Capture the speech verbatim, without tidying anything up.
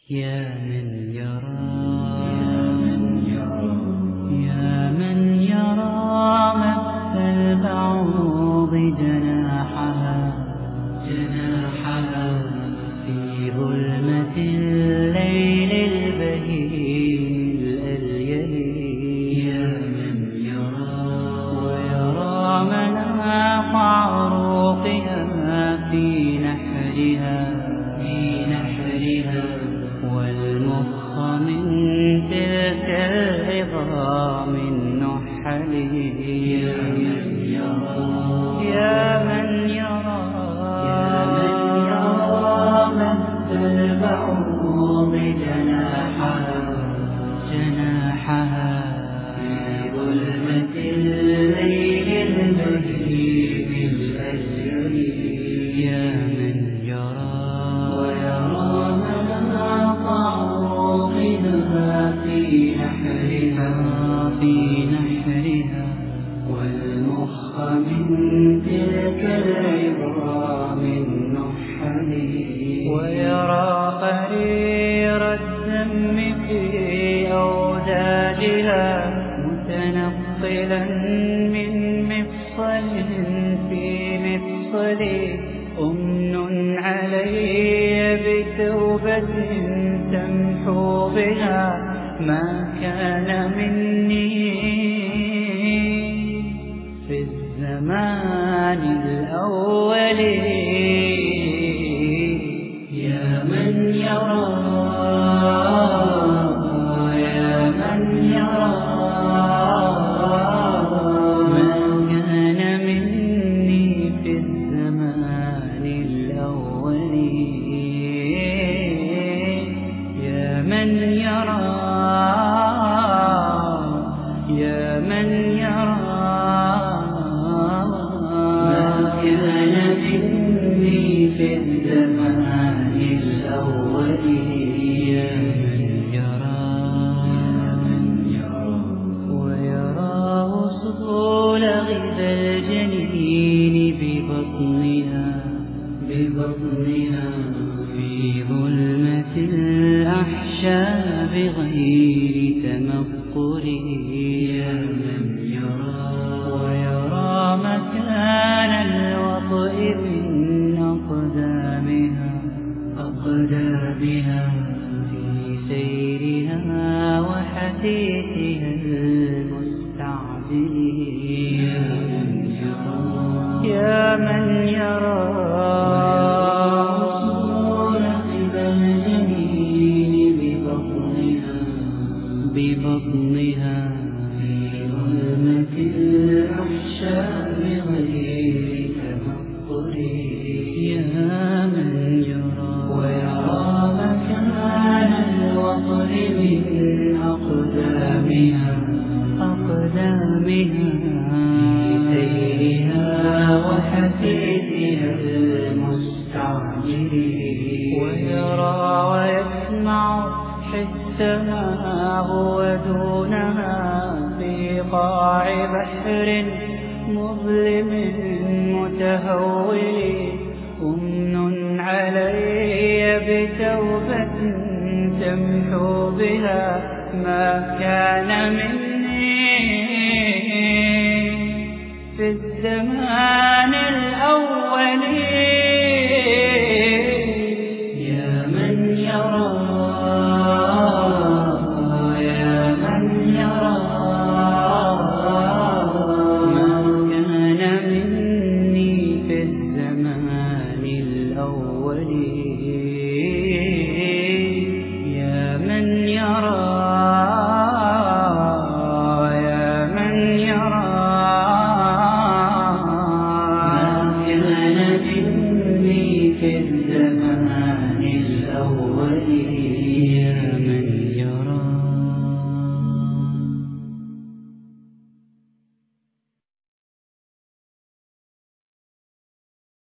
يا من يرى يا من يرى مس البعوض جناحها جناحها في ظلمة الليل البهيم الأليل. يا من يرى ويرى مناط عروقها في نحرها في نحرها والمخ من تلك العظام النحل. يا من يرى يا من يرى يا من يرى مس البعوض جناحها جناحها في ظلمة الليل البهيم الأليل. يا من يرى ويرى مناط عروقها في نحرها في نحرها والمخ من تلك العظام النحل. ويرى قرير الدم في أوداجها متنقلا من مفصل في مفصل. أمن علي بتوبة تمحو بها ما كان مني في الزمان الأول. يا من يرى يا من يرى ما كان مني في الزمان الأول. يا من يرى يا من يرى ما كان مني في الزمان الأول. يا من يرى ويرى وصول غذا الجنين ببطنها ببطنها في ظلمة الأحشاء بغير تمقر. يا من يرى ويرى مكان الوطئ من أقدامها أقدامها في سيرها وحديثها المستعجل. يا من يرى يا من يرى ببطنها في ظلمة الأحشاء بغير تمقر. يا من يرى ويرى مكان الوطن من أقدامها أقدامها في سيرها وحديثها المستعجل. ويرى ويسمع حسها هو دونها في قاع بحر مظلم متهول. أمن علي بتوبة تمحو بها ما كان مني في الزمان الأول.